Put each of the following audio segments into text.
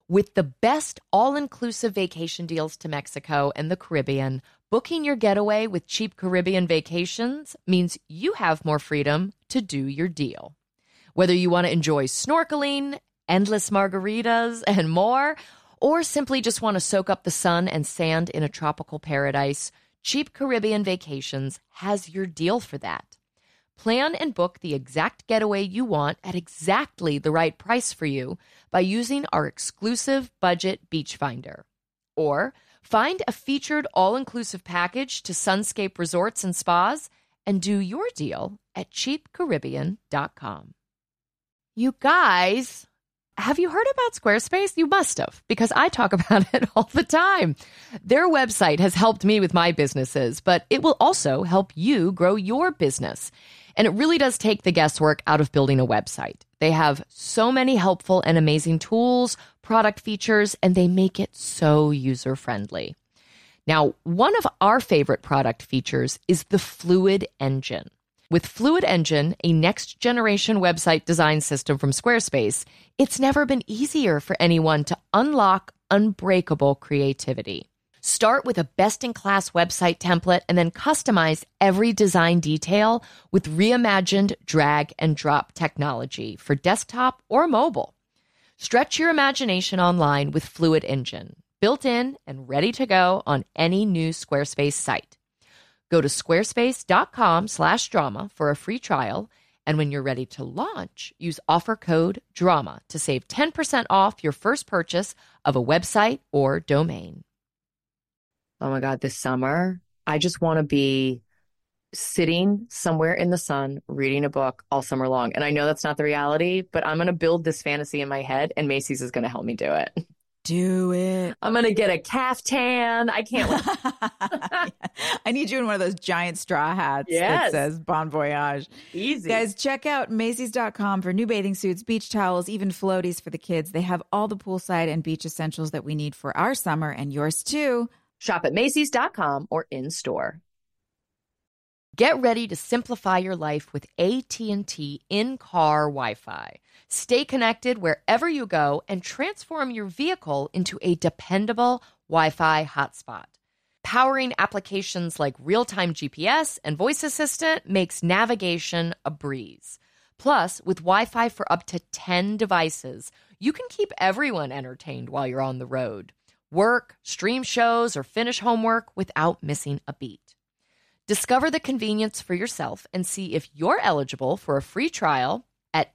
With the best all-inclusive vacation deals to Mexico and the Caribbean, booking your getaway with Cheap Caribbean Vacations means you have more freedom to do your deal. Whether you want to enjoy snorkeling, endless margaritas, and more, or simply just want to soak up the sun and sand in a tropical paradise, Cheap Caribbean Vacations has your deal for that. Plan and book the exact getaway you want at exactly the right price for you by using our exclusive budget beach finder. Or find a featured all-inclusive package to Sunscape Resorts and Spas and do your deal at cheapcaribbean.com. You guys, have you heard about Squarespace? You must have, because I talk about it all the time. Their website has helped me with my businesses, but it will also help you grow your business. And it really does take the guesswork out of building a website. They have so many helpful and amazing tools, product features, and they make it so user-friendly. Now, one of our favorite product features is the Fluid Engine. With Fluid Engine, a next-generation website design system from Squarespace, it's never been easier for anyone to unlock unbreakable creativity. Start with a best-in-class website template and then customize every design detail with reimagined drag-and-drop technology for desktop or mobile. Stretch your imagination online with Fluid Engine, built in and ready to go on any new Squarespace site. Go to squarespace.com/drama for a free trial, and when you're ready to launch, use offer code DRAMA to save 10% off your first purchase of a website or domain. Oh my God, this summer, I just want to be sitting somewhere in the sun, reading a book all summer long. And I know that's not the reality, but I'm going to build this fantasy in my head, and Macy's is going to help me do it. Do it. I'm going to get a caftan. I can't wait. I need you in one of those giant straw hats Yes. that says Bon Voyage. Easy. Guys, check out Macy's.com for new bathing suits, beach towels, even floaties for the kids. They have all the poolside and beach essentials that we need for our summer and yours too. Shop at Macy's.com or in-store. Get ready to simplify your life with AT&T in-car Wi-Fi. Stay connected wherever you go and transform your vehicle into a dependable Wi-Fi hotspot. Powering applications like real-time GPS and voice assistant makes navigation a breeze. Plus, with Wi-Fi for up to 10 devices, you can keep everyone entertained while you're on the road. Work, stream shows, or finish homework without missing a beat. Discover the convenience for yourself and see if you're eligible for a free trial at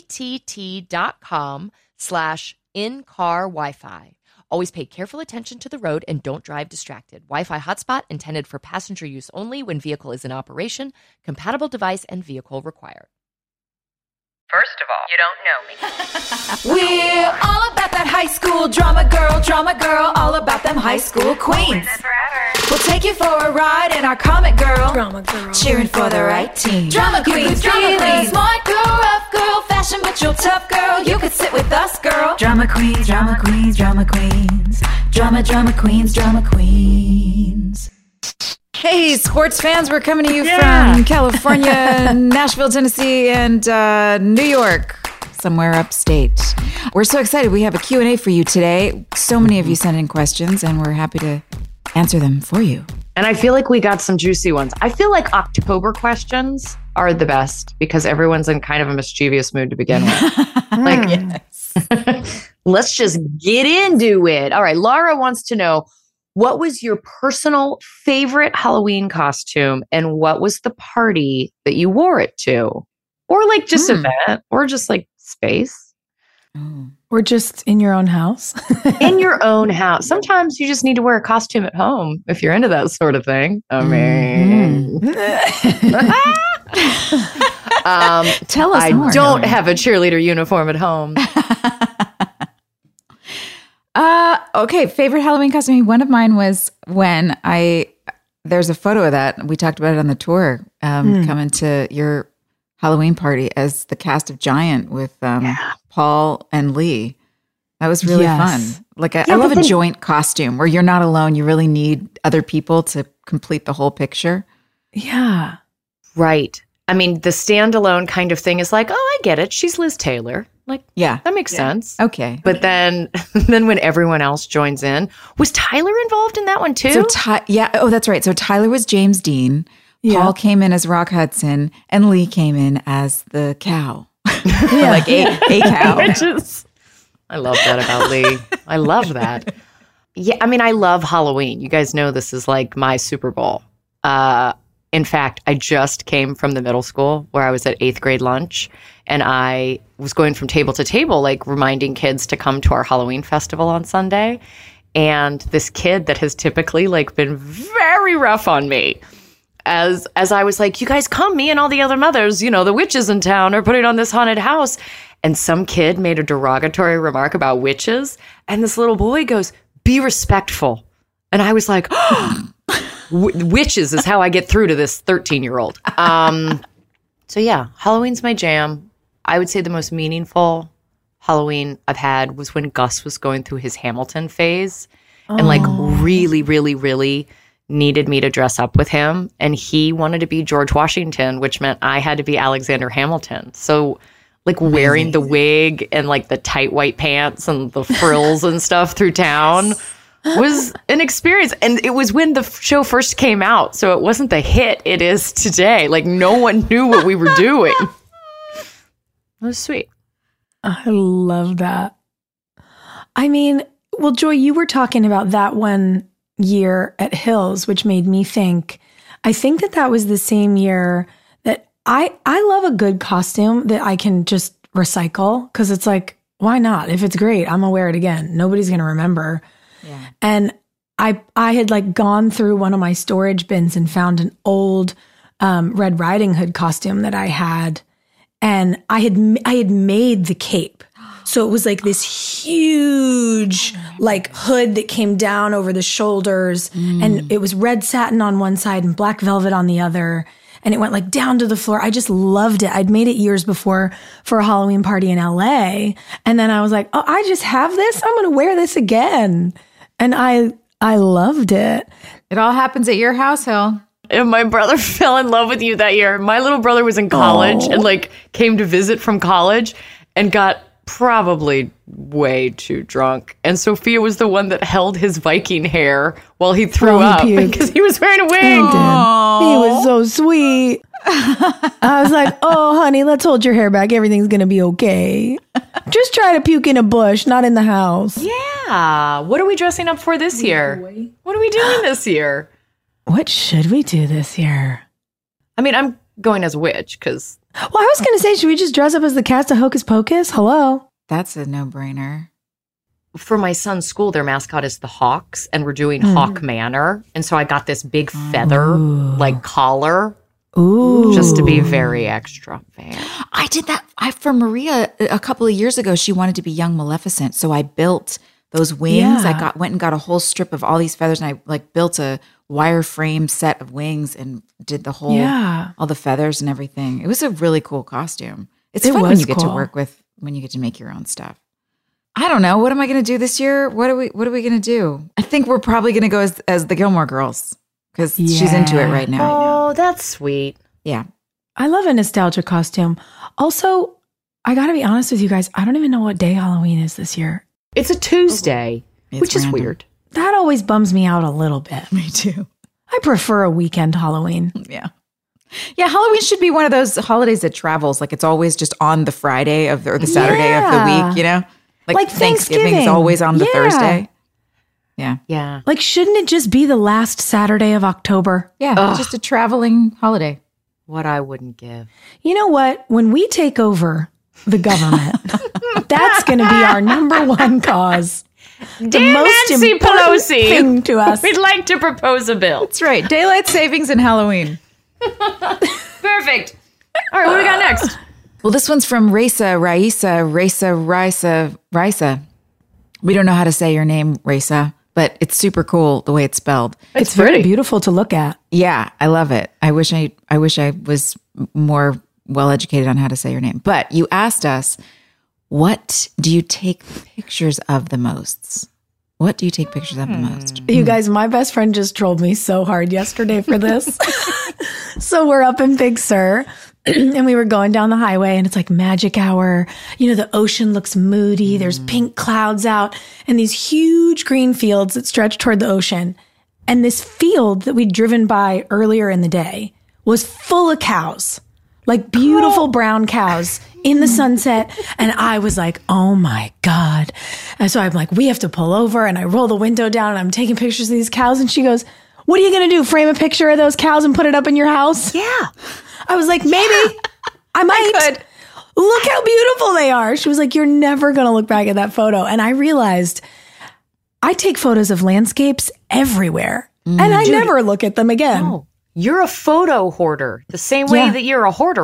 att.com/in-car Wi-Fi. Always pay careful attention to the road and don't drive distracted. Wi-Fi hotspot intended for passenger use only when vehicle is in operation. Compatible device and vehicle required. First of all, you don't know me. We're all about that high school drama, girl, all about them high school queens. We'll take you for a ride in our comic girl, cheering for the right team. Drama queens, smart girl, rough girl, fashion but you're tough girl. You could sit with us, girl. Drama queens, drama queens, drama queens. Drama queens, drama queens. Hey, sports fans, we're coming to you from California, Nashville, Tennessee, and New York, somewhere upstate. We're so excited. We have a Q&A for you today. So many of you sent in questions, and we're happy to answer them for you. And I feel like we got some juicy ones. I feel like October questions are the best because everyone's in kind of a mischievous mood to begin with. Let's just get into it. All right. Laura wants to know, what was your personal favorite Halloween costume and what was the party that you wore it to? Or like just event or just like space. Or just in your own house. In your own house. Sometimes you just need to wear a costume at home if you're into that sort of thing. I mean, Tell us more. I don't have a cheerleader uniform at home. Okay, favorite Halloween costume. One of mine was when there's a photo of that. We talked about it on the tour, coming to your Halloween party as the cast of Giant with Paul and Lee. That was really fun. Like I love a joint costume where you're not alone. You really need other people to complete the whole picture. Yeah. Right. I mean, the standalone kind of thing is like, oh, I get it. She's Liz Taylor. Like, Yeah. that makes sense. Okay. But then when everyone else joins in, was Tyler involved in that one too? So oh, that's right. So Tyler was James Dean. Yeah. Paul came in as Rock Hudson, and Lee came in as the cow, like a cow. I love that about Lee. I love that. Yeah, I mean, I love Halloween. You guys know this is like my Super Bowl. In fact, I just came from the middle school where I was at 8th grade lunch, and I was going from table to table, like reminding kids to come to our Halloween festival on Sunday. And this kid that has typically like been very rough on me, as I was like, you guys come, me and all the other mothers, you know, the witches in town are putting on this haunted house. And some kid made a derogatory remark about witches. And this little boy goes, be respectful. And I was like, witches is how I get through to this 13-year-old. So yeah, Halloween's my jam. I would say the most meaningful Halloween I've had was when Gus was going through his Hamilton phase and like really, really, really needed me to dress up with him. And he wanted to be George Washington, which meant I had to be Alexander Hamilton. So like wearing the wig and like the tight white pants and the frills and stuff through town was an experience. And it was when the show first came out. So it wasn't the hit it is today. Like no one knew what we were doing. It was sweet. I love that. I mean, well, Joy, you were talking about that one year at Hills, which made me think, I think that was the same year that I love a good costume that I can just recycle, because it's like, why not? If it's great, I'm gonna wear it again. Nobody's going to remember. Yeah. And I had like gone through one of my storage bins and found an old Red Riding Hood costume that I had, and I had made the cape. So it was like this huge like hood that came down over the shoulders, and it was red satin on one side and black velvet on the other. And it went like down to the floor. I just loved it. I'd made it years before for a Halloween party in LA. And then I was like, oh, I just have this. I'm going to wear this again. And I loved it. It all happens at your house, Hill. And my brother fell in love with you that year. My little brother was in college and like came to visit from college and got probably way too drunk. And Sophia was the one that held his Viking hair while he threw up because he was wearing a wig. He was so sweet. I was like, oh, honey, let's hold your hair back. Everything's going to be okay. Just try to puke in a bush, not in the house. Yeah. What are we dressing up for this year? What are we doing this year? What should we do this year? I mean, I'm going as a witch because... Well, I was going to say, should we just dress up as the cast of Hocus Pocus? Hello? That's a no-brainer. For my son's school, their mascot is the Hawks, and we're doing Hawk Manor. And so I got this big feather, like collar, just to be very extravagant. I did that for Maria a couple of years ago. She wanted to be young Maleficent, so I built those wings. Yeah. I went and got a whole strip of all these feathers, and I like built a wireframe set of wings and did the whole all the feathers and everything. It was a really cool costume. It's fun when you get to work with, when you get to make your own stuff. I don't know. What am I going to do this year? What are we going to do? I think we're probably going to go as the Gilmore Girls because she's into it right now. Oh, that's sweet. Yeah. I love a nostalgia costume. Also, I got to be honest with you guys. I don't even know what day Halloween is this year. It's a Tuesday, which is weird. That always bums me out a little bit. Me too. I prefer a weekend Halloween. Yeah. Yeah, Halloween should be one of those holidays that travels. Like it's always just on the Friday or the Saturday of the week, you know? Like Thanksgiving is always on the Thursday. Yeah. Yeah. Like, shouldn't it just be the last Saturday of October? Yeah, just a traveling holiday. What I wouldn't give. You know what? When we take over the government, that's going to be our number one cause. Dear Nancy Pelosi, thing to us. We'd like to propose a bill. That's right. Daylight savings and Halloween. Perfect. All right, what do we got next? Well, this one's from Raisa. We don't know how to say your name, Raisa, but it's super cool the way it's spelled. It's very beautiful to look at. Yeah, I love it. I wish I was more well educated on how to say your name. But you asked us, what do you take pictures of the most? What do you take pictures of the most? You guys, my best friend just trolled me so hard yesterday for this. So we're up in Big Sur and we were going down the highway and it's like magic hour. You know, the ocean looks moody. There's pink clouds out and these huge green fields that stretch toward the ocean. And this field that we'd driven by earlier in the day was full of cows, like beautiful brown cows in the sunset. And I was like, oh my God. And so I'm like, we have to pull over. And I roll the window down and I'm taking pictures of these cows. And she goes, what are you going to do? Frame a picture of those cows and put it up in your house? Yeah. I was like, maybe I might. could. Look how beautiful they are. She was like, you're never going to look back at that photo. And I realized I take photos of landscapes everywhere and I never look at them again. Oh, you're a photo hoarder, the same way that you're a hoarder.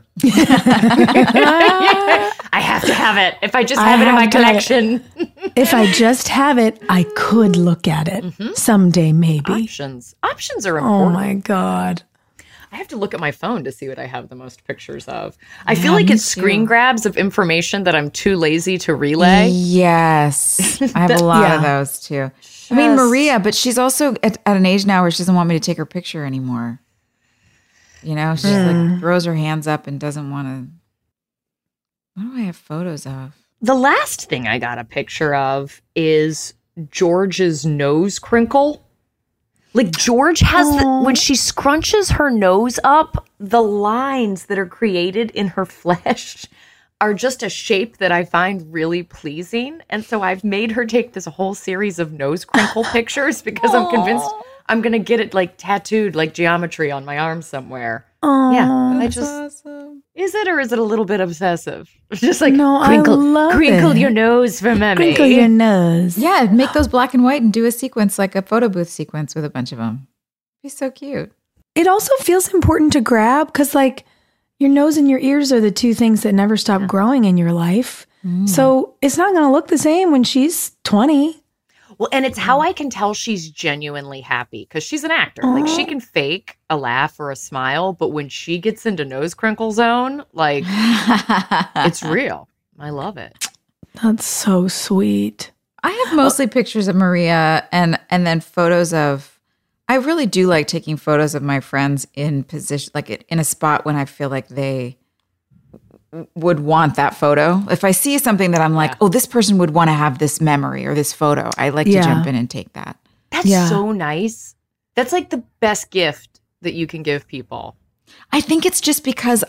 I have to have it. If I just have it in my collection. If I just have it, I could look at it someday, maybe. Options are Oh important. my God. I have to look at my phone to see what I have the most pictures of. I feel like it's screen grabs of information that I'm too lazy to relay. Yes. I have a lot of those too. I mean, Maria, but she's also at an age now where she doesn't want me to take her picture anymore. You know, she's like throws her hands up and doesn't want to. What do I have photos of? The last thing I got a picture of is George's nose crinkle. Like George has when she scrunches her nose up, the lines that are created in her flesh are just a shape that I find really pleasing. And so I've made her take this whole series of nose crinkle pictures because I'm convinced I'm going to get it like tattooed like geometry on my arm somewhere. Yeah. I just awesome. Is it or is it a little bit obsessive? Just like No, crinkle, I love crinkle it. your nose for mommy. Crinkle your nose. Yeah, make those black and white and do a sequence like a photo booth sequence with a bunch of them. Be so cute. It also feels important to grab because, like, your nose and your ears are the two things that never stop growing in your life. So it's not going to look the same when she's 20. Well, and it's how I can tell she's genuinely happy because she's an actor. Like she can fake a laugh or a smile, but when she gets into nose crinkle zone, like it's real. I love it. That's so sweet. I have mostly pictures of Maria and then photos of. I really do like taking photos of my friends in position, like in a spot when I feel like they would want that photo. If I see something that I'm like, oh, this person would want to have this memory or this photo, I like to jump in and take that. That's so nice. That's like the best gift that you can give people. I think it's just because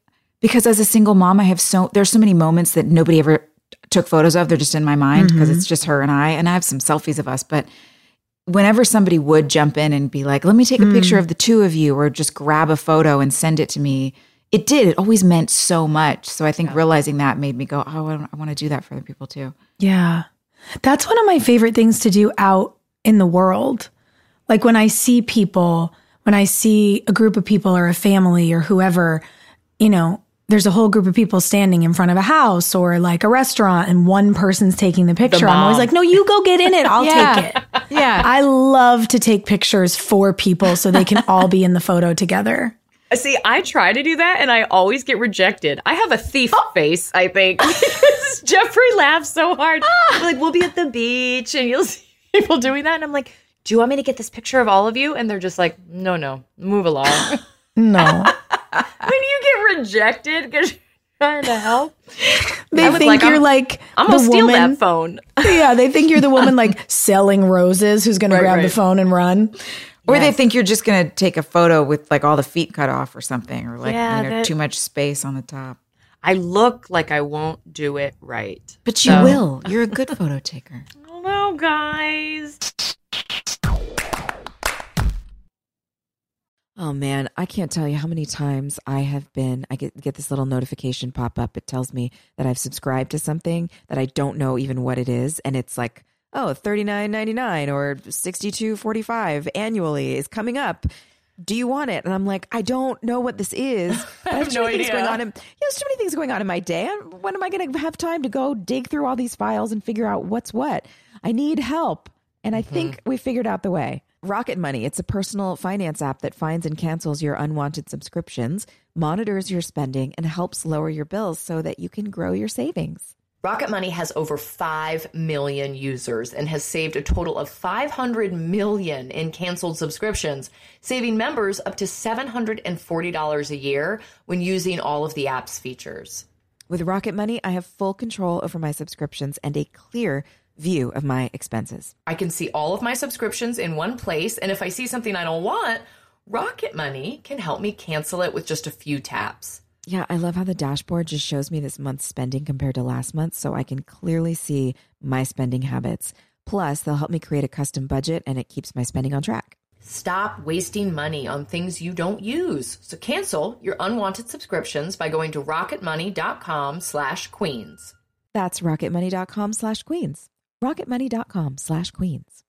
as a single mom, there's so many moments that nobody ever took photos of. They're just in my mind because it's just her and I have some selfies of us. But whenever somebody would jump in and be like, let me take a picture of the two of you or just grab a photo and send it to me, it always meant so much. So I think realizing that made me go, oh, I want to do that for other people too. Yeah. That's one of my favorite things to do out in the world. Like when I see people, when I see a group of people or a family or whoever, you know, there's a whole group of people standing in front of a house or like a restaurant and one person's taking the picture. I'm always like, no, you go get in it. I'll take it. Yeah. I love to take pictures for people so they can all be in the photo together. See, I try to do that and I always get rejected. I have a thief face, I think. Because Jeffrey laughs so hard. Like, we'll be at the beach and you'll see people doing that. And I'm like, do you want me to get this picture of all of you? And they're just like, no, move along. No. When you get rejected because you're trying to help, They think you're like I'm the going to steal woman. that phone. Yeah, they think you're the woman like selling roses who's going to grab the phone and run. Or they think you're just going to take a photo with like all the feet cut off or something or like too much space on the top. I look like I won't do it right. But you will. You're a good photo taker. Hello, guys. Oh man, I can't tell you how many times I get this little notification pop up. It tells me that I've subscribed to something that I don't know even what it is. And it's like, oh, $39.99 or $62.45 annually is coming up. Do you want it? And I'm like, I don't know what this is. But I have no idea. There's too many things going on in my day. When am I going to have time to go dig through all these files and figure out what's what? I need help. And I think we figured out the way. Rocket Money. It's a personal finance app that finds and cancels your unwanted subscriptions, monitors your spending, and helps lower your bills so that you can grow your savings. Rocket Money has over 5 million users and has saved a total of $500 million in canceled subscriptions, saving members up to $740 a year when using all of the app's features. With Rocket Money, I have full control over my subscriptions and a clear view of my expenses. I can see all of my subscriptions in one place, and if I see something I don't want, Rocket Money can help me cancel it with just a few taps. Yeah, I love how the dashboard just shows me this month's spending compared to last month, so I can clearly see my spending habits. Plus, they'll help me create a custom budget, and it keeps my spending on track. Stop wasting money on things you don't use. So cancel your unwanted subscriptions by going to rocketmoney.com/queens. That's rocketmoney.com/queens. rocketmoney.com/queens.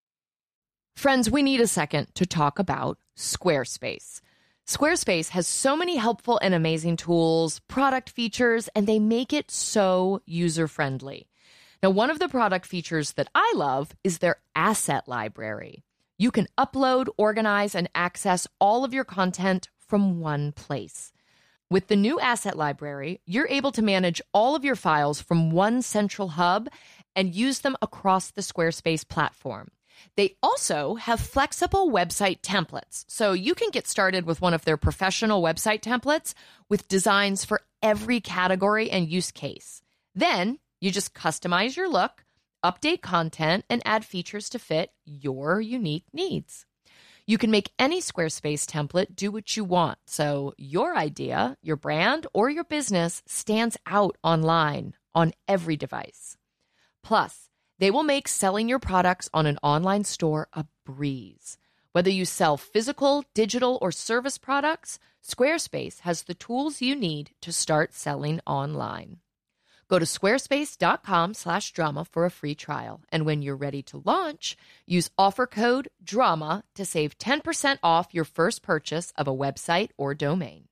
Friends, we need a second to talk about Squarespace. Squarespace has so many helpful and amazing tools, product features, and they make it so user-friendly. Now, one of the product features that I love is their asset library. You can upload, organize, and access all of your content from one place. With the new asset library, you're able to manage all of your files from one central hub and use them across the Squarespace platform. They also have flexible website templates, so you can get started with one of their professional website templates with designs for every category and use case. Then you just customize your look, update content, and add features to fit your unique needs. You can make any Squarespace template do what you want, so your idea, your brand, or your business stands out online on every device. Plus, they will make selling your products on an online store a breeze. Whether you sell physical, digital, or service products, Squarespace has the tools you need to start selling online. Go to squarespace.com/drama for a free trial. And when you're ready to launch, use offer code DRAMA to save 10% off your first purchase of a website or domain.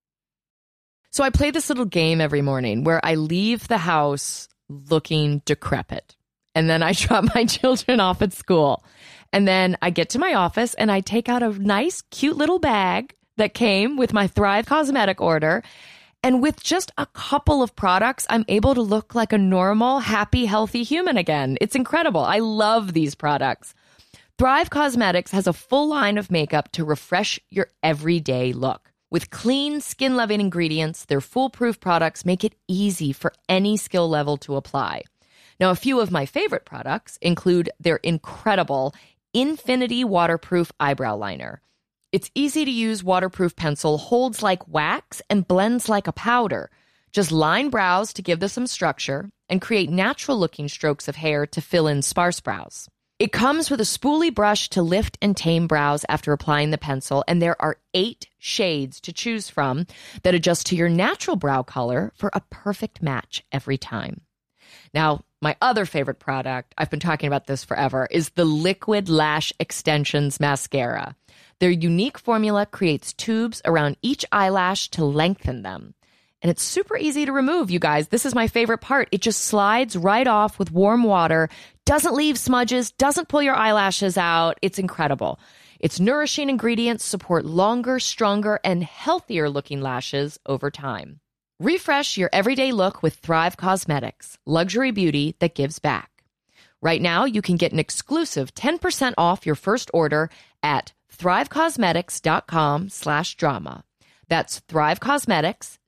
So I play this little game every morning where I leave the house looking decrepit. And then I drop my children off at school. And then I get to my office and I take out a nice, cute little bag that came with my Thrive Cosmetic order. And with just a couple of products, I'm able to look like a normal, happy, healthy human again. It's incredible. I love these products. Thrive Cosmetics has a full line of makeup to refresh your everyday look. With clean, skin-loving ingredients, their foolproof products make it easy for any skill level to apply. Now, a few of my favorite products include their incredible Infinity Waterproof Eyebrow Liner. Its easy-to-use waterproof pencil holds like wax and blends like a powder. Just line brows to give them some structure and create natural-looking strokes of hair to fill in sparse brows. It comes with a spoolie brush to lift and tame brows after applying the pencil, and there are 8 shades to choose from that adjust to your natural brow color for a perfect match every time. Now, my other favorite product, I've been talking about this forever, is the Liquid Lash Extensions Mascara. Their unique formula creates tubes around each eyelash to lengthen them. And it's super easy to remove, you guys. This is my favorite part. It just slides right off with warm water, doesn't leave smudges, doesn't pull your eyelashes out. It's incredible. Its nourishing ingredients support longer, stronger, and healthier looking lashes over time. Refresh your everyday look with Thrive Cosmetics, luxury beauty that gives back. Right now, you can get an exclusive 10% off your first order at thrivecosmetics.com/drama. That's Thrive Cosmetics,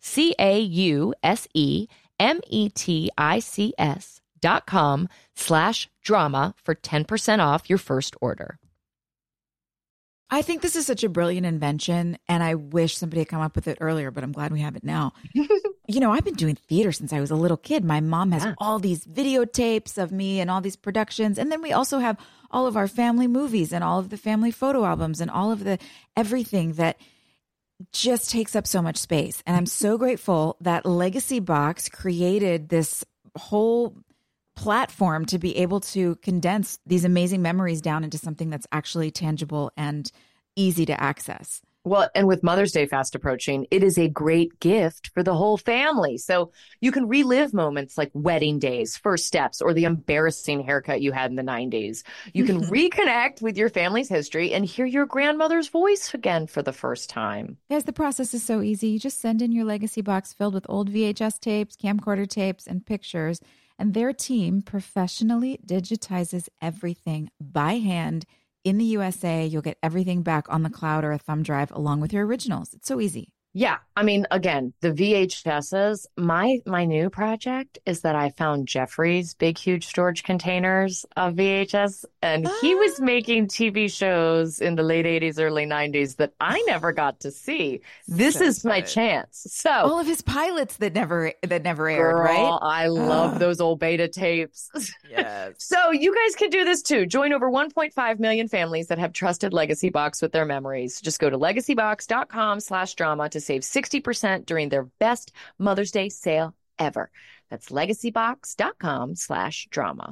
CAUSEMETICS.com/drama for 10% off your first order. I think this is such a brilliant invention, and I wish somebody had come up with it earlier, but I'm glad we have it now. You know, I've been doing theater since I was a little kid. My mom has all these videotapes of me and all these productions. And then we also have all of our family movies and all of the family photo albums and all of the everything that just takes up so much space. And I'm so grateful that Legacy Box created this whole platform to be able to condense these amazing memories down into something that's actually tangible and easy to access. Well, and with Mother's Day fast approaching, it is a great gift for the whole family. So you can relive moments like wedding days, first steps, or the embarrassing haircut you had in the 90s. You can reconnect with your family's history and hear your grandmother's voice again for the first time. Yes, the process is so easy. You just send in your legacy box filled with old VHS tapes, camcorder tapes, and pictures, and their team professionally digitizes everything by hand. In the USA, you'll get everything back on the cloud or a thumb drive along with your originals. It's so easy. Yeah. I mean, again, the VHSs, my new project is that I found Jeffrey's big, huge storage containers of VHS, and he was making TV shows in the late 80s, early 90s that I never got to see. This is my chance. So all of his pilots that never aired, girl, right? I love those old beta tapes. Yes. So you guys can do this too. Join over 1.5 million families that have trusted Legacy Box with their memories. Just go to legacybox.com/drama to save 60% during their best Mother's Day sale ever. That's legacybox.com/drama.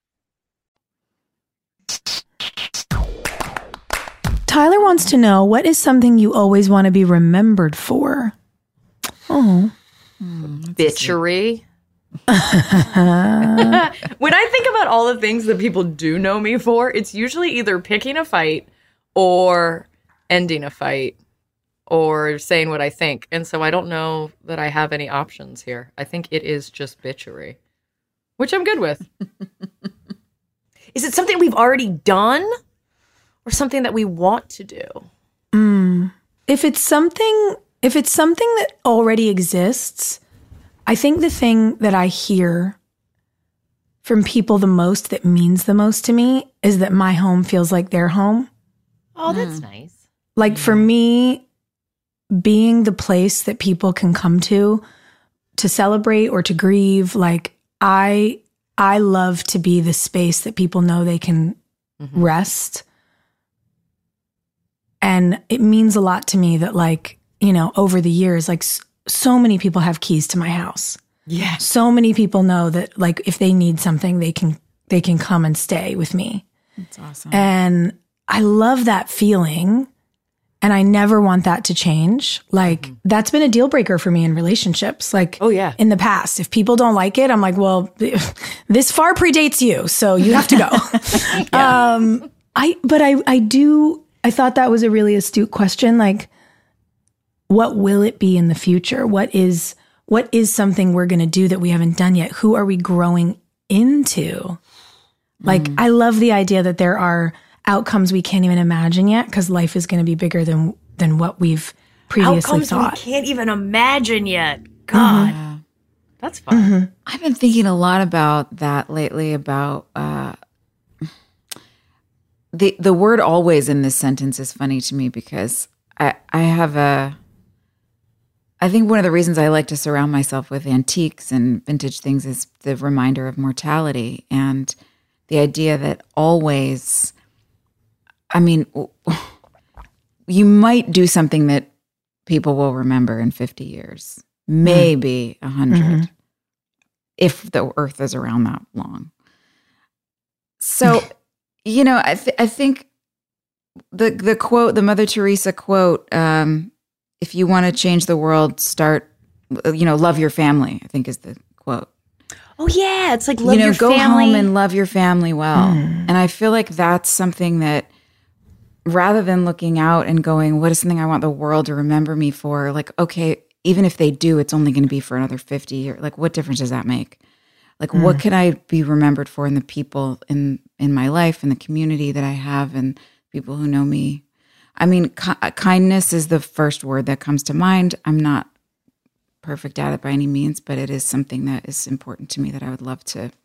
Tyler wants to know, what is something you always want to be remembered for? Oh. Bitchery. When I think about all the things that people do know me for, it's usually either picking a fight or ending a fight or saying what I think. And so I don't know that I have any options here. I think it is just bitchery, which I'm good with. Is it something we've already done or something that we want to do? If it's something that already exists, I think the thing that I hear from people the most that means the most to me is that my home feels like their home. Oh, that's nice. Like for me, being the place that people can come to celebrate or to grieve, like I love to be the space that people know they can rest. And it means a lot to me that, like, you know, over the years, like so many people have keys to my house. Yeah. So many people know that, like, if they need something, they can come and stay with me. That's awesome. And I love that feeling. And I never want that to change. Like, that's been a deal breaker for me in relationships. Like, oh yeah, in the past, if people don't like it, I'm like, well, this far predates you, so you have to go. I thought that was a really astute question. Like, what will it be in the future? What is something we're going to do that we haven't done yet? Who are we growing into? Like, I love the idea that there are outcomes we can't even imagine yet, because life is going to be bigger than what we've previously thought. We can't even imagine yet. God, that's fun. I've been thinking a lot about that lately, about the word always in this sentence is funny to me, because I think one of the reasons I like to surround myself with antiques and vintage things is the reminder of mortality, and the idea that always, I mean, you might do something that people will remember in 50 years, maybe 100, if the earth is around that long. So, you know, I think the quote, the Mother Teresa quote, if you want to change the world, start, love your family, I think is the quote. Oh yeah, it's like love your go family. Home and love your family well. And I feel like that's something that, rather than looking out and going, what is something I want the world to remember me for? Like, okay, even if they do, it's only going to be for another 50 years. Like, what difference does that make? Like, what can I be remembered for in the people in my life and the community that I have and people who know me? I mean, kindness is the first word that comes to mind. I'm not perfect at it by any means, but it is something that is important to me that I would love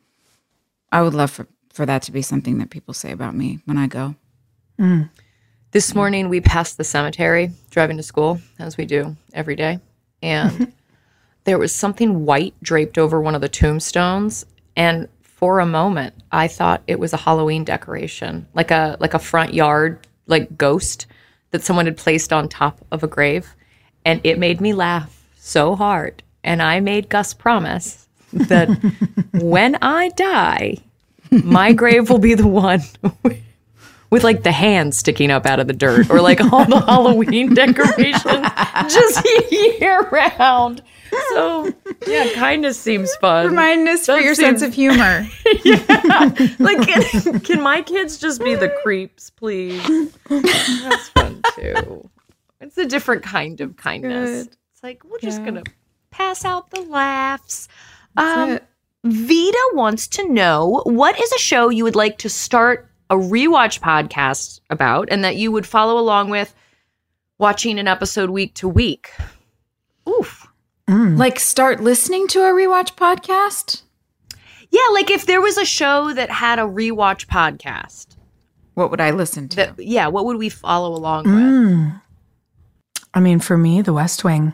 for that to be something that people say about me when I go. This morning we passed the cemetery driving to school, as we do every day, and there was something white draped over one of the tombstones, and for a moment I thought it was a Halloween decoration, like a front yard like ghost that someone had placed on top of a grave, and it made me laugh so hard. And I made Gus promise that when I die, my grave will be the one with like the hands sticking up out of the dirt, or like all the Halloween decorations just year round. So yeah, kindness seems fun. Remind us for your sense of humor. Yeah, like can my kids just be the creeps, please? That's fun too. It's a different kind of kindness. Good. It's like we're just gonna pass out the laughs. That's it. Vita wants to know, what is a show you would like to start a rewatch podcast about and that you would follow along with, watching an episode week to week? Oof. Like start listening to a rewatch podcast? Yeah, like if there was a show that had a rewatch podcast, What would I listen to? what would we follow along with? I mean, for me, The West Wing.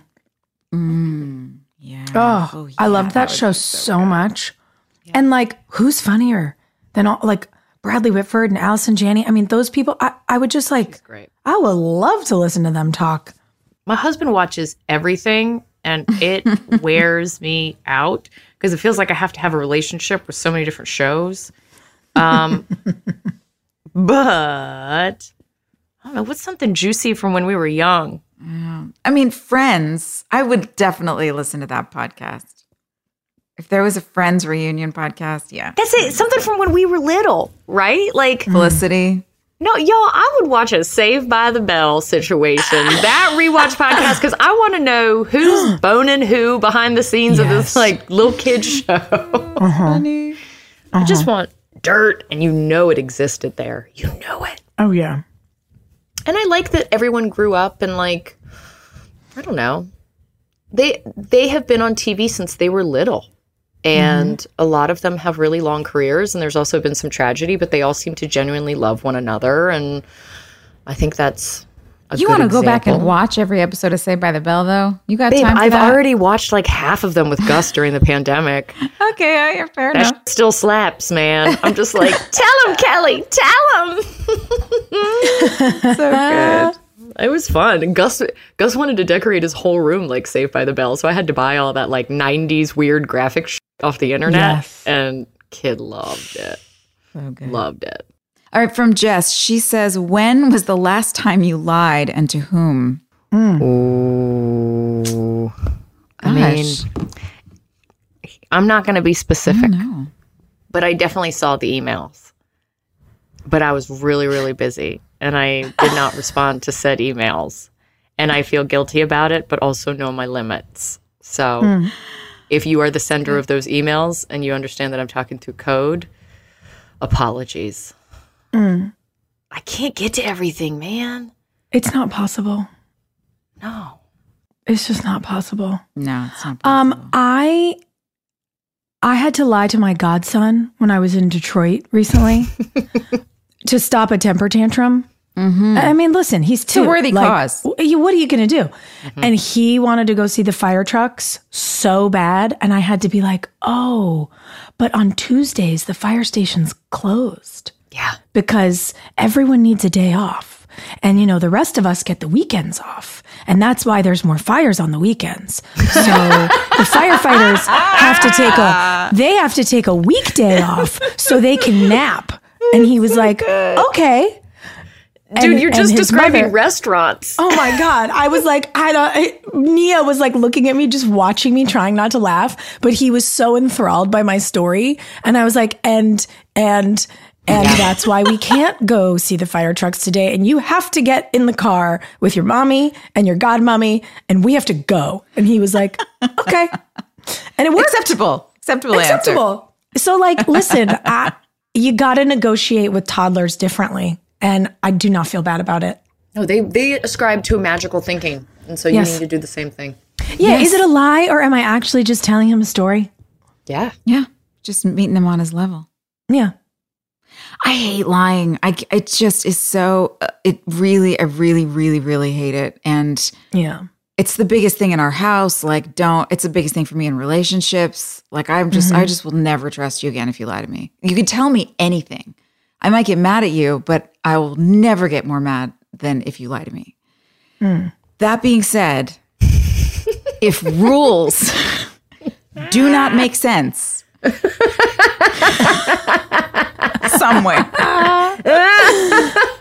Yeah. Oh, I loved that would show be so good. much. And like, who's funnier than all, like Bradley Whitford and Allison Janney? I mean, those people, I would just like, Great. I would love to listen to them talk. My husband watches everything, and it wears me out because it feels like I have to have a relationship with so many different shows. But I don't know, what's something juicy from when we were young? I mean, Friends. I would definitely listen to that podcast. If there was a Friends reunion podcast, yeah. That's it. Something from when we were little, right? Like, Felicity. No, y'all, I would watch a Saved by the Bell situation. That rewatch podcast, because I want to know who's boning who behind the scenes of this like little kid show. Funny. I just want dirt, and you know it existed there. You know it. Oh, yeah. And I like that everyone grew up and like, I don't know, they have been on TV since they were little. And a lot of them have really long careers, and there's also been some tragedy, but they all seem to genuinely love one another. And I think that's a You good want to go back and example. watch every episode of Saved by the Bell, though? You got Babe, time for I've that? already watched like half of them with Gus during the pandemic. Okay, yeah, fair That enough. shit still slaps, man. I'm just like, tell him, Kelly, tell him. So good. It was fun. And Gus wanted to decorate his whole room like Saved by the Bell, so I had to buy all that like 90s weird graphic shit off the internet. Yes. And kid loved it. So good. Loved it. All right, from Jess. She says, when was the last time you lied and to whom? Ooh. I mean, Gosh. I'm not going to be specific, No. but I definitely saw the emails. But I was really, really busy, and I did not respond to said emails. And I feel guilty about it, but also know my limits. So if you are the sender of those emails and you understand that I'm talking through code, apologies. I can't get to everything, man. It's not possible. No. It's just not possible. No, it's not possible. I had to lie to my godson when I was in Detroit recently to stop a temper tantrum. I mean, listen, he's two. a worthy cause. What are you going to do? And he wanted to go see the fire trucks so bad. And I had to be like, oh, but on Tuesdays, the fire station's closed. Yeah. Because everyone needs a day off. And, you know, the rest of us get the weekends off. And that's why there's more fires on the weekends. So the firefighters have to take a weekday off so they can nap. And he was like, okay. Dude, you're just his describing mother- restaurants. Oh my God. I was like, Nia was like looking at me, just watching me, trying not to laugh. But he was so enthralled by my story. And I was like, and that's why we can't go see the fire trucks today. And you have to get in the car with your mommy and your godmommy, and we have to go. And he was like, okay. And it worked. Acceptable answer. Acceptable. So like, listen, you got to negotiate with toddlers differently. And I do not feel bad about it. No, they ascribe to a magical thinking. And so you Yes. need to do the same thing. Yeah. Is it a lie, or am I actually just telling him a story? Yeah. Yeah, just meeting him on his level. Yeah. I hate lying. It just is so, I really, really hate it. And Yeah. it's the biggest thing in our house. Like, it's the biggest thing for me in relationships. Like, I just will never trust you again if you lie to me. You can tell me anything. I might get mad at you, but I will never get more mad than if you lie to me. That being said, if rules do not make sense somewhere,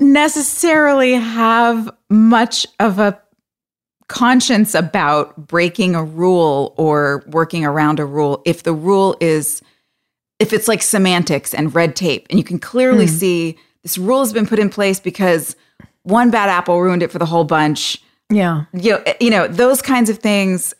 necessarily have much of a conscience about breaking a rule or working around a rule if it's like semantics and red tape, and you can clearly see this rule has been put in place because one bad apple ruined it for the whole bunch. Yeah. You know, those kinds of things.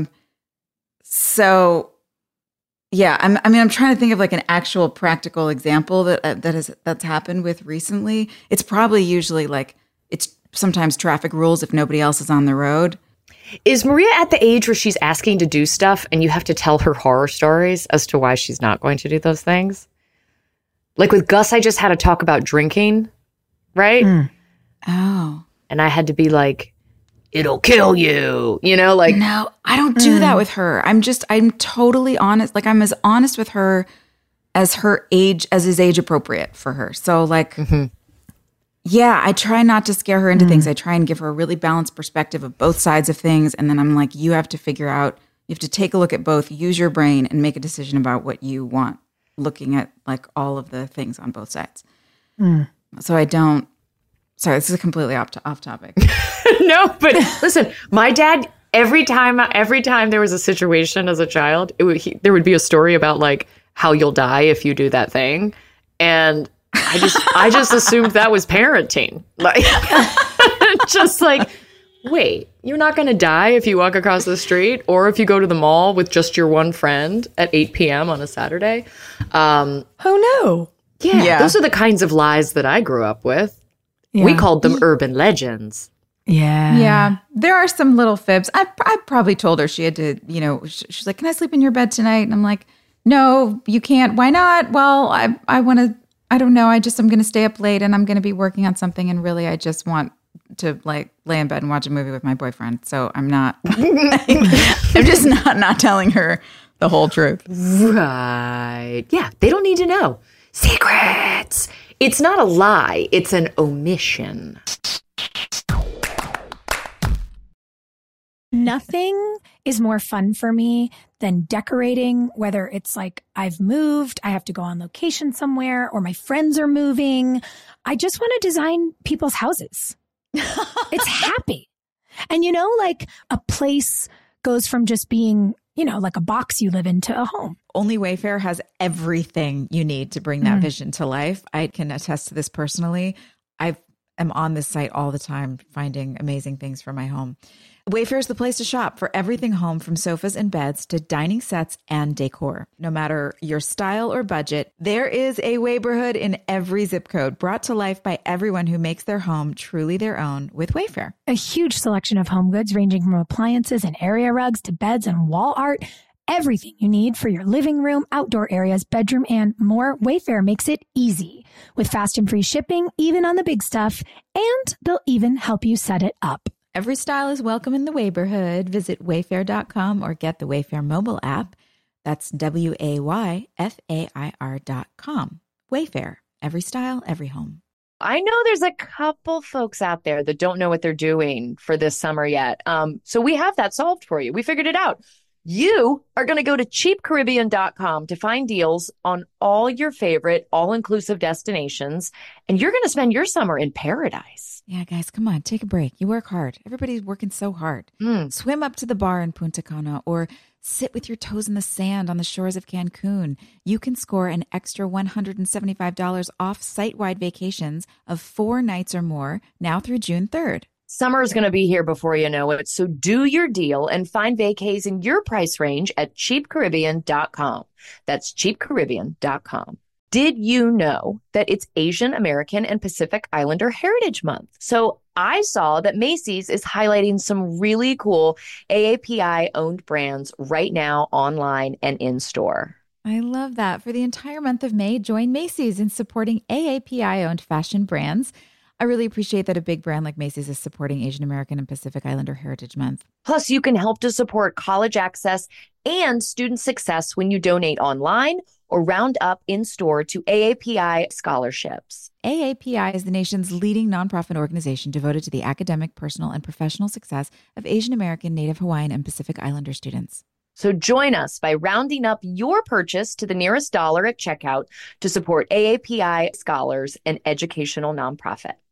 So yeah, I'm trying to think of like an actual practical example that's happened with recently. It's probably usually like it's sometimes traffic rules if nobody else is on the road. Is Maria at the age where she's asking to do stuff and you have to tell her horror stories as to why she's not going to do those things? Like with Gus, I just had to talk about drinking, right? Oh. And I had to be like, it'll kill you, you know, like. No, I don't do that with her. I'm totally honest. Like I'm as honest with her as is age appropriate for her. So like, yeah, I try not to scare her into things. I try and give her a really balanced perspective of both sides of things. And then I'm like, you have to take a look at both, use your brain and make a decision about what you want, looking at like all of the things on both sides. So sorry, this is completely off topic. No, but listen, my dad, every time there was a situation as a child, there would be a story about like how you'll die if you do that thing. And I just assumed that was parenting. Like, just like, wait, you're not going to die if you walk across the street or if you go to the mall with just your one friend at 8 p.m. on a Saturday. Oh, no. Yeah, those are the kinds of lies that I grew up with. Yeah. We called them urban legends. Yeah. Yeah. There are some little fibs. I probably told her she had to, you know, she's like, can I sleep in your bed tonight? And I'm like, no, you can't. Why not? Well, I want to. I don't know. I'm going to stay up late and I'm going to be working on something. And really, I just want to like lay in bed and watch a movie with my boyfriend. So I'm not, I'm just not telling her the whole truth. Right. Yeah. They don't need to know. Secrets. It's not a lie. It's an omission. Nothing is more fun for me than decorating, whether it's like I've moved, I have to go on location somewhere, or my friends are moving. I just want to design people's houses. It's happy. And you know, like a place goes from just being, you know, like a box you live in to a home. Only Wayfair has everything you need to bring that vision to life. I can attest to this personally. I am on this site all the time, finding amazing things for my home. Wayfair is the place to shop for everything home, from sofas and beds to dining sets and decor. No matter your style or budget, there is a Wayborhood in every zip code, brought to life by everyone who makes their home truly their own with Wayfair. A huge selection of home goods ranging from appliances and area rugs to beds and wall art. Everything you need for your living room, outdoor areas, bedroom, and more. Wayfair makes it easy with fast and free shipping, even on the big stuff, and they'll even help you set it up. Every style is welcome in the Wayborhood. Visit wayfair.com or get the Wayfair mobile app. That's WAYFAIR.com. Wayfair. Every style, every home. I know there's a couple folks out there that don't know what they're doing for this summer yet. So we have that solved for you. We figured it out. You are going to go to cheapcaribbean.com to find deals on all your favorite all-inclusive destinations, and you're going to spend your summer in paradise. Yeah, guys, come on, take a break. You work hard. Everybody's working so hard. Swim up to the bar in Punta Cana or sit with your toes in the sand on the shores of Cancun. You can score an extra $175 off site-wide vacations of 4 nights or more now through June 3rd. Summer is going to be here before you know it, so do your deal and find vacays in your price range at cheapcaribbean.com. That's cheapcaribbean.com. Did you know that it's Asian American and Pacific Islander Heritage Month? So I saw that Macy's is highlighting some really cool AAPI-owned brands right now online and in-store. I love that. For the entire month of May, join Macy's in supporting AAPI-owned fashion brands. I really appreciate that a big brand like Macy's is supporting Asian American and Pacific Islander Heritage Month. Plus, you can help to support college access and student success when you donate online or round up in-store to AAPI scholarships. AAPI is the nation's leading nonprofit organization devoted to the academic, personal, and professional success of Asian American, Native Hawaiian, and Pacific Islander students. So join us by rounding up your purchase to the nearest dollar at checkout to support AAPI scholars and educational nonprofit.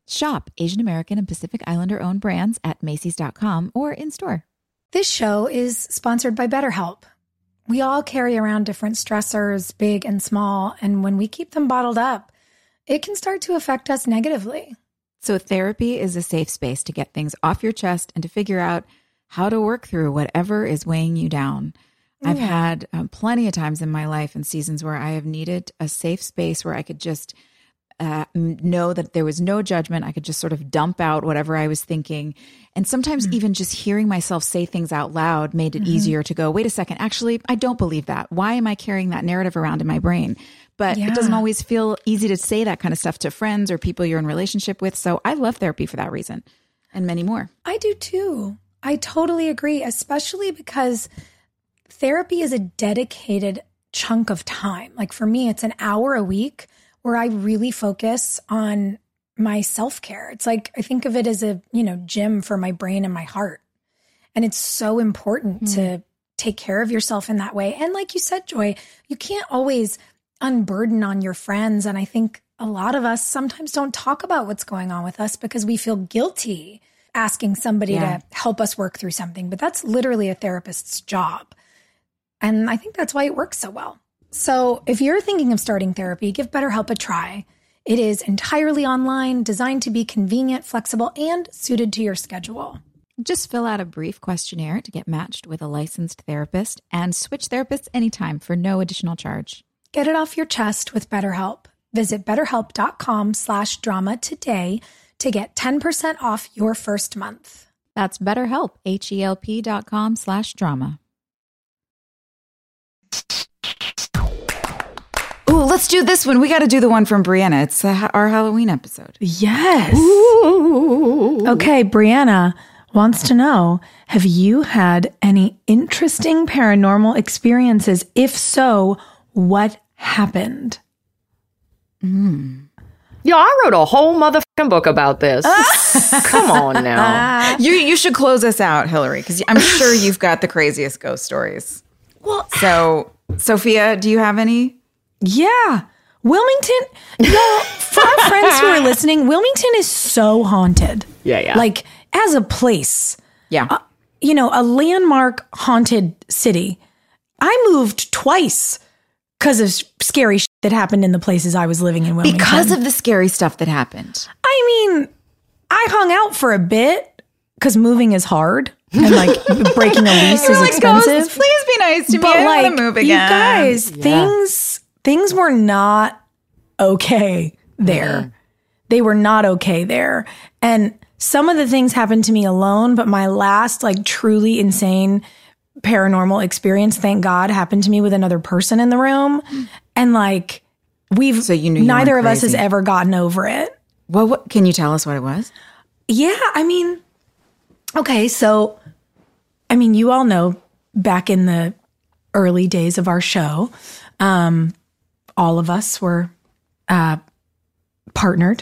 Shop Asian American and Pacific Islander owned brands at Macy's.com or in store. This show is sponsored by BetterHelp. We all carry around different stressors, big and small, and when we keep them bottled up, it can start to affect us negatively. So therapy is a safe space to get things off your chest and to figure out how to work through whatever is weighing you down. I've had plenty of times in my life and seasons where I have needed a safe space where I could just know that there was no judgment. I could just sort of dump out whatever I was thinking. And sometimes even just hearing myself say things out loud made it easier to go, wait a second, actually, I don't believe that. Why am I carrying that narrative around in my brain? But it doesn't always feel easy to say that kind of stuff to friends or people you're in relationship with. So I love therapy for that reason and many more. I do too. I totally agree, especially because therapy is a dedicated chunk of time. Like for me, it's an hour a week where I really focus on my self-care. It's like, I think of it as a, gym for my brain and my heart. And it's so important to take care of yourself in that way. And like you said, Joy, you can't always unburden on your friends. And I think a lot of us sometimes don't talk about what's going on with us because we feel guilty asking somebody to help us work through something. But that's literally a therapist's job. And I think that's why it works so well. So if you're thinking of starting therapy, give BetterHelp a try. It is entirely online, designed to be convenient, flexible, and suited to your schedule. Just fill out a brief questionnaire to get matched with a licensed therapist and switch therapists anytime for no additional charge. Get it off your chest with BetterHelp. Visit BetterHelp.com/drama today to get 10% off your first month. That's BetterHelp, HELP.com/drama. Ooh, let's do this one. We got to do the one from Brianna. It's our Halloween episode. Yes. Ooh. Okay, Brianna wants to know, have you had any interesting paranormal experiences? If so, what happened? Yeah, I wrote a whole motherfucking book about this. Come on now. You should close us out, Hillary, because I'm sure you've got the craziest ghost stories. Well, so, Sophia, do you have any? Yeah. Wilmington, for our friends who are listening, Wilmington is so haunted. Yeah. Like, as a place. Yeah. A landmark haunted city. I moved twice because of scary shit that happened in the places I was living in Wilmington. Because of the scary stuff that happened. I mean, I hung out for a bit because moving is hard. And breaking a lease is expensive. Please be nice to me. I don't want to move again. You guys, things were not okay there. They were not okay there. And some of the things happened to me alone, but my last truly insane paranormal experience, thank God, happened to me with another person in the room. And neither of us has ever gotten over it. Well, what can you tell us what it was? Yeah, okay, so you all know back in the early days of our show, all of us were partnered.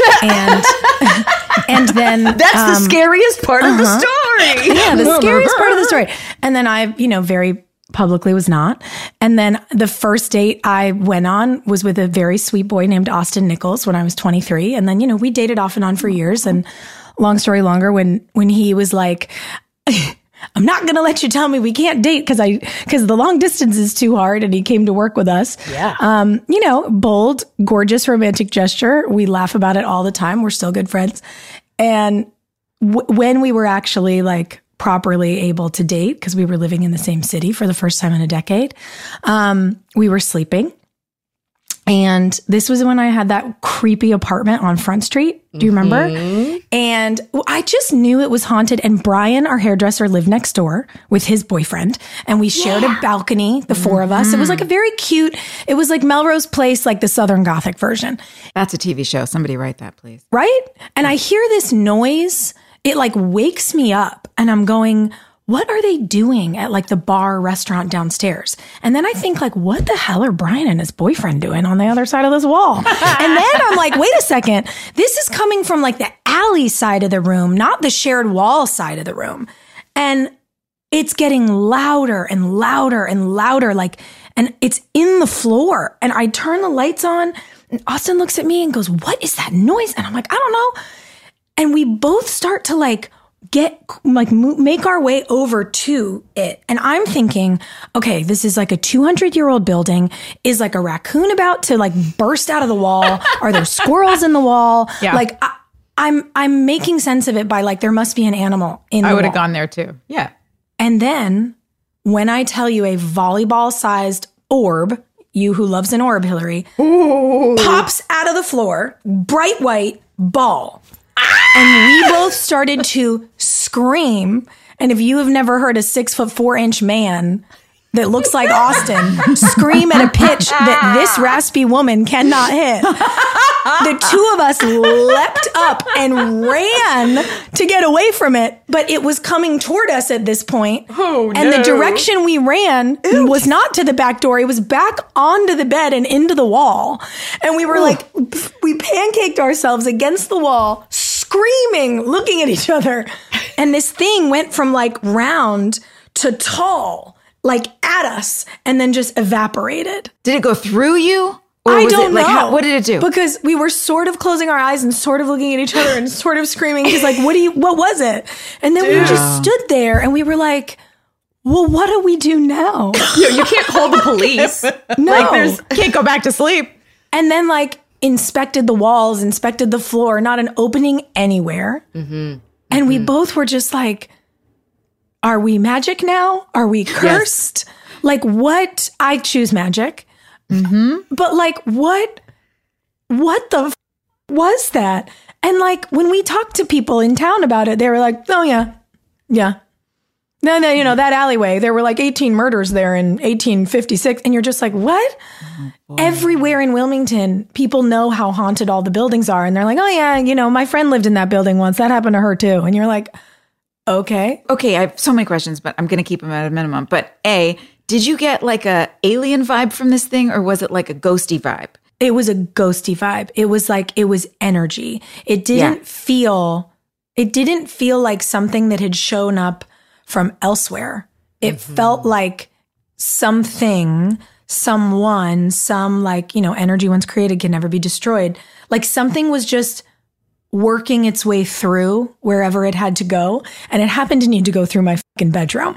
And then that's the scariest part of the story. Yeah, the scariest part of the story. And then I, very publicly was not. And then the first date I went on was with a very sweet boy named Austin Nichols when I was 23. And then, we dated off and on for years. And long story longer, when he was like, I'm not going to let you tell me we can't date because the long distance is too hard. And he came to work with us. Yeah. Bold, gorgeous, romantic gesture. We laugh about it all the time. We're still good friends. And when we were actually properly able to date, because we were living in the same city for the first time in a decade, we were sleeping. And this was when I had that creepy apartment on Front Street. Do you remember? And I just knew it was haunted. And Brian, our hairdresser, lived next door with his boyfriend. And we shared a balcony, the four of us. It was a very cute, it was like Melrose Place, the Southern Gothic version. That's a TV show. Somebody write that, please. Right? And I hear this noise. It wakes me up. And I'm going, what are they doing at the bar restaurant downstairs? And then I think what the hell are Brian and his boyfriend doing on the other side of this wall? And then I'm wait a second, this is coming from the alley side of the room, not the shared wall side of the room. And it's getting louder and louder and louder, like, and it's in the floor. And I turn the lights on, and Austin looks at me and goes, "What is that noise?" And I'm like, "I don't know." And we both start to like make our way over to it. And I'm thinking, okay, this is like a 200-year-old building. Is like a raccoon about to like burst out of the wall? Are there squirrels in the wall? Yeah. Like I'm making sense of it by like, there must be an animal in the I wall. would have gone there too. Yeah. And then when I tell you a volleyball-sized orb, you who loves an orb, Hillary, pops out of the floor, bright white ball. And we both started to scream. And if you have never heard a 6'4" man that looks like Austin scream at a pitch that this raspy woman cannot hit, the two of us leapt up and ran to get away from it, but it was coming toward us at this point. Oh, and no. the direction we ran was not to the back door. It was back onto the bed and into the wall. And we were like, we pancaked ourselves against the wall, screaming, looking at each other. And this thing went from like round to tall, like at us, and then just evaporated. Did it go through you? Or I was don't it like, know. what did it do? Because we were sort of closing our eyes and sort of looking at each other and sort of screaming. He's like, what was it? And then we just stood there and we were like, well, what do we do now? You can't call the police. No. Like, Can't go back to sleep. And then like inspected the walls, inspected the floor, not an opening anywhere. Mm-hmm. And we both were just like, are we magic now? Are we cursed? Yes. Like what? I choose magic. Mm-hmm. But like, what the was that? And like, when we talked to people in town about it, they were like, oh yeah. No, you know, that alleyway, there were like 18 murders there in 1856. And you're just like, what? Oh, everywhere in Wilmington, people know how haunted all the buildings are. And they're like, oh yeah, you know, my friend lived in that building once. That happened to her too. And you're like, okay. Okay, I have so many questions, but I'm going to keep them at a minimum. But A, did you get like a alien vibe from this thing, or was it like a ghosty vibe? It was a ghosty vibe. It was like, it was energy. It didn't feel like something that had shown up from elsewhere. It felt like something, someone, some like, you know, energy once created can never be destroyed. Like something was just working its way through wherever it had to go. And it happened to need to go through my fucking bedroom.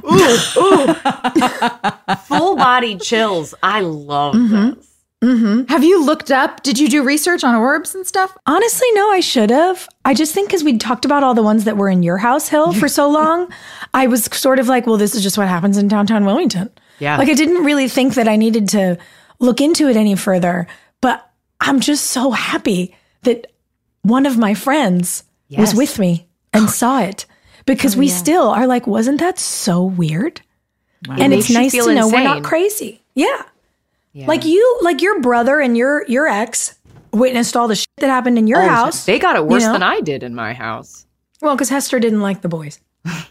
full body chills. I love this. Mm-hmm. Have you looked up? Did you do research on orbs and stuff? Honestly, no, I should have. I just think because we talked about all the ones that were in your house, Hill, for so long, I was sort of like, well, this is just what happens in downtown Wilmington. Yeah. Like I didn't really think that I needed to look into it any further, but I'm just so happy that one of my friends was with me and saw it, because we still are like, wasn't that so weird? Wow. And it's nice to know we're not crazy. Yeah. Like your brother and your ex witnessed all the shit that happened in your house. They got it worse than I did in my house. Well, because Hester didn't like the boys.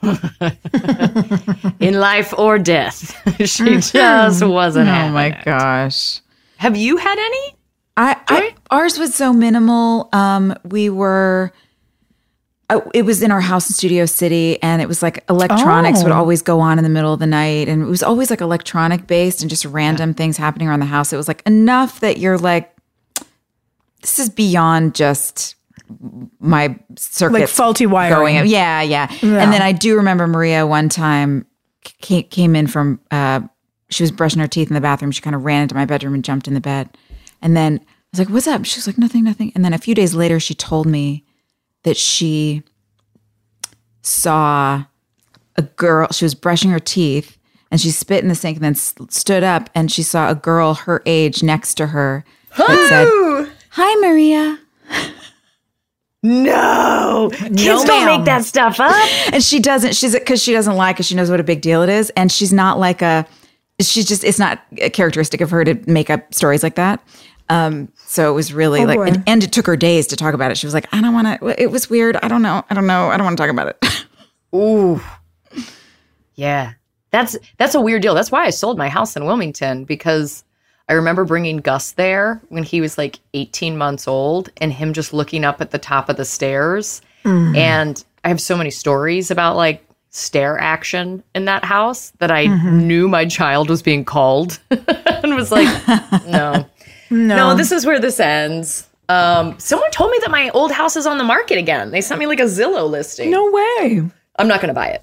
In life or death. She just wasn't having Oh my it. gosh. Have you had any? Ours was so minimal. It was in our house in Studio City, and it was like electronics would always go on in the middle of the night. And it was always like electronic based and just random things happening around the house. It was like enough that you're like, this is beyond just my circuits. Like faulty wiring. Going up. Yeah. And then I do remember Maria one time came in from, she was brushing her teeth in the bathroom. She kind of ran into my bedroom and jumped in the bed. And then I was like, what's up? She was like, nothing. And then a few days later, she told me that she saw a girl. She was brushing her teeth and she spit in the sink and then stood up, and she saw a girl her age next to her that said, hi, Maria. No. Kids don't make that stuff up. And she doesn't. Because she doesn't lie, because she knows what a big deal it is. And she's not like it's not a characteristic of her to make up stories like that. So it was really and it took her days to talk about it. She was like, I don't want to, it was weird. I don't know. I don't want to talk about it. Ooh. Yeah. That's a weird deal. That's why I sold my house in Wilmington, because I remember bringing Gus there when he was like 18 months old, and him just looking up at the top of the stairs. Mm-hmm. And I have so many stories about like stare action in that house that I knew my child was being called and was like, no, this is where this ends. Someone told me that my old house is on the market again. They sent me like a Zillow listing. No way. I'm not going to buy it.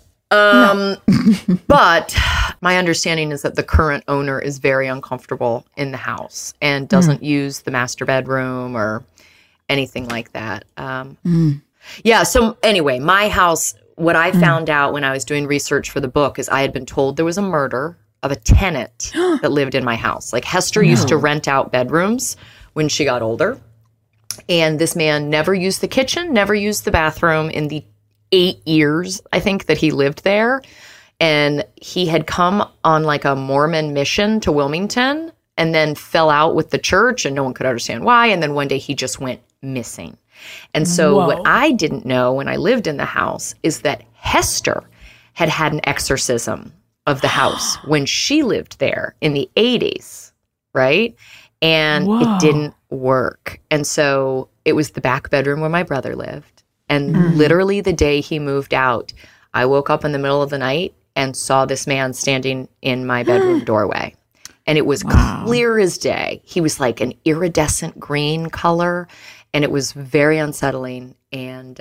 But my understanding is that the current owner is very uncomfortable in the house and doesn't use the master bedroom or anything like that. Yeah. So anyway, my house, what I found out when I was doing research for the book is I had been told there was a murder of a tenant that lived in my house. Like Hester used to rent out bedrooms when she got older. And this man never used the kitchen, never used the bathroom in the 8 years, I think, that he lived there. And he had come on like a Mormon mission to Wilmington and then fell out with the church and no one could understand why. And then one day he just went missing. And so what I didn't know when I lived in the house is that Hester had had an exorcism of the house when she lived there in the 80s, right? And it didn't work. And so it was the back bedroom where my brother lived. And literally the day he moved out, I woke up in the middle of the night and saw this man standing in my bedroom doorway. And it was clear as day. He was like an iridescent green color. And it was very unsettling. And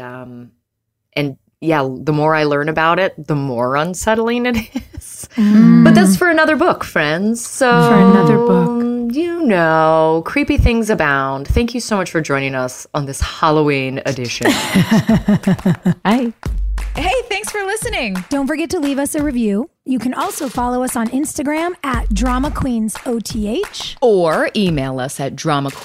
yeah, the more I learn about it, the more unsettling it is. But that's for another book, friends. So for another book, you know, creepy things abound. Thank you so much for joining us on this Halloween edition. Hi. Hey, thanks for listening. Don't forget to leave us a review. You can also follow us on Instagram at Drama Queens OTH. Or email us at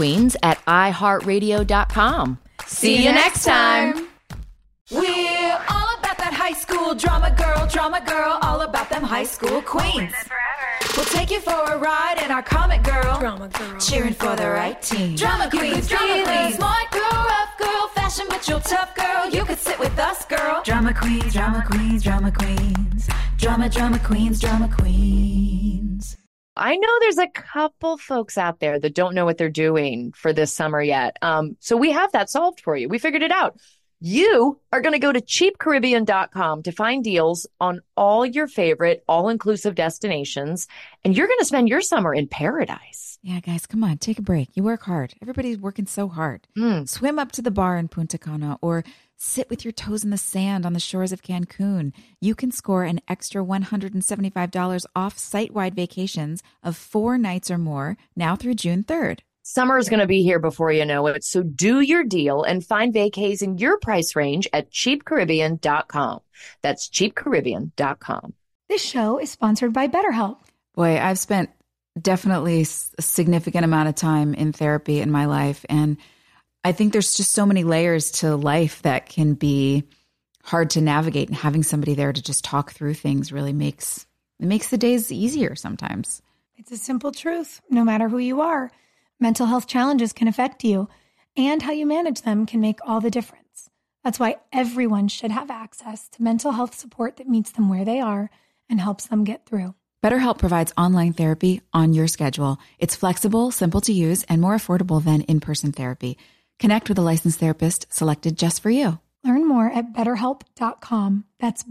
dramaqueens@iheartradio.com. See you next time. We're all about that high school drama girl, all about them high school queens. We'll take you for a ride in our comic girl, cheering for the right team. Drama queens, smart girl, rough girl, fashion but you're tough girl. You could sit with us, girl. Drama queens, drama queens, drama queens, drama queens, drama queens. I know there's a couple folks out there that don't know what they're doing for this summer yet. So we have that solved for you. We figured it out. You are going to go to cheapcaribbean.com to find deals on all your favorite all-inclusive destinations, and you're going to spend your summer in paradise. Yeah, guys, come on, take a break. You work hard. Everybody's working so hard. Swim up to the bar in Punta Cana or sit with your toes in the sand on the shores of Cancun. You can score an extra $175 off site-wide vacations of 4 nights or more now through June 3rd. Summer is going to be here before you know it, so do your deal and find vacays in your price range at cheapcaribbean.com. That's cheapcaribbean.com. This show is sponsored by BetterHelp. Boy, I've spent definitely a significant amount of time in therapy in my life, and I think there's just so many layers to life that can be hard to navigate, and having somebody there to just talk through things really makes the days easier sometimes. It's a simple truth. No matter who you are, mental health challenges can affect you, and how you manage them can make all the difference. That's why everyone should have access to mental health support that meets them where they are and helps them get through. BetterHelp provides online therapy on your schedule. It's flexible, simple to use, and more affordable than in-person therapy. Connect with a licensed therapist selected just for you. Learn more at betterhelp.com. That's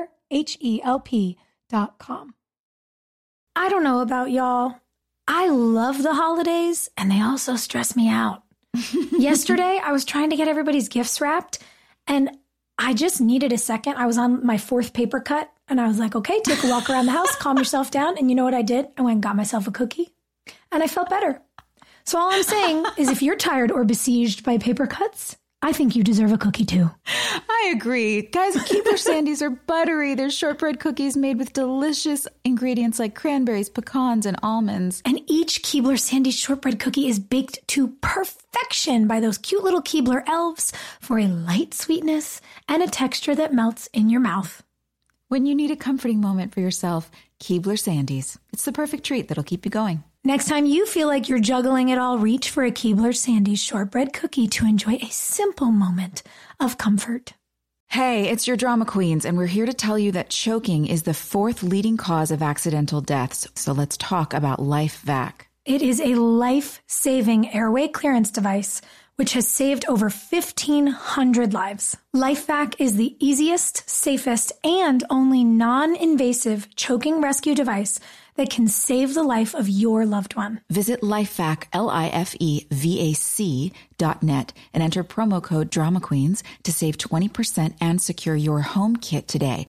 betterhelp.com. I don't know about y'all. I love the holidays, and they also stress me out. Yesterday, I was trying to get everybody's gifts wrapped, and I just needed a second. I was on my 4th paper cut, and I was like, okay, take a walk around the house, calm yourself down. And you know what I did? I went and got myself a cookie, and I felt better. So all I'm saying is if you're tired or besieged by paper cuts, I think you deserve a cookie too. I agree. Guys, Keebler Sandies are buttery. They're shortbread cookies made with delicious ingredients like cranberries, pecans, and almonds. And each Keebler Sandies shortbread cookie is baked to perfection by those cute little Keebler elves for a light sweetness and a texture that melts in your mouth. When you need a comforting moment for yourself, Keebler Sandies. It's the perfect treat that'll keep you going. Next time you feel like you're juggling it all, reach for a Keebler Sandies shortbread cookie to enjoy a simple moment of comfort. Hey, it's your drama queens, and we're here to tell you that choking is the 4th leading cause of accidental deaths. So let's talk about LifeVac. It is a life-saving airway clearance device which has saved over 1,500 lives. LifeVac is the easiest, safest, and only non-invasive choking rescue device that can save the life of your loved one. Visit LifeVac, LifeVac.net and enter promo code Drama Queens to save 20% and secure your home kit today.